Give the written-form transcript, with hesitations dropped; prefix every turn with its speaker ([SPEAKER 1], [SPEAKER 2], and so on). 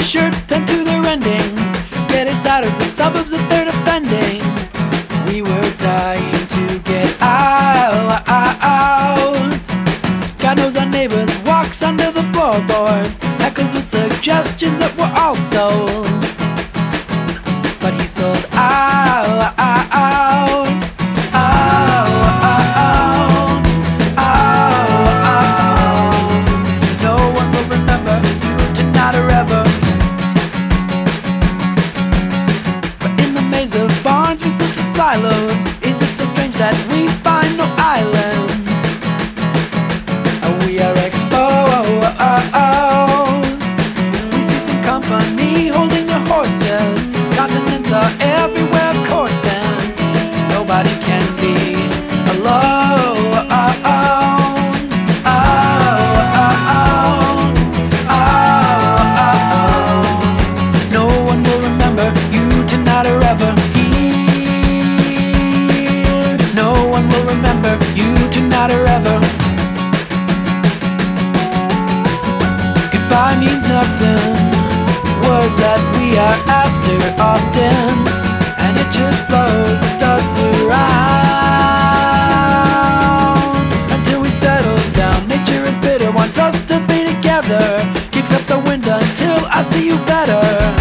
[SPEAKER 1] shirts tend to their endings. Get as tight as the suburbs that they're defending. We were dying to get out. God knows our neighbors walks under the floorboards, echoes with suggestions that we're all souls. But he sold out. No one will remember you tonight or ever. But in the maze of barns with such a silos, is it so strange that we find no islands? We are exposed. We see some company holding their horses. Continents are everywhere, of course, and nobody can be alone. No one will remember you tonight or ever here. No one will remember you tonight or ever. Goodbye means nothing. Words that we are after often, and it just blows the dust around until we settle down. Nature is bitter, wants us to be together. Kicks up the wind until I see you better.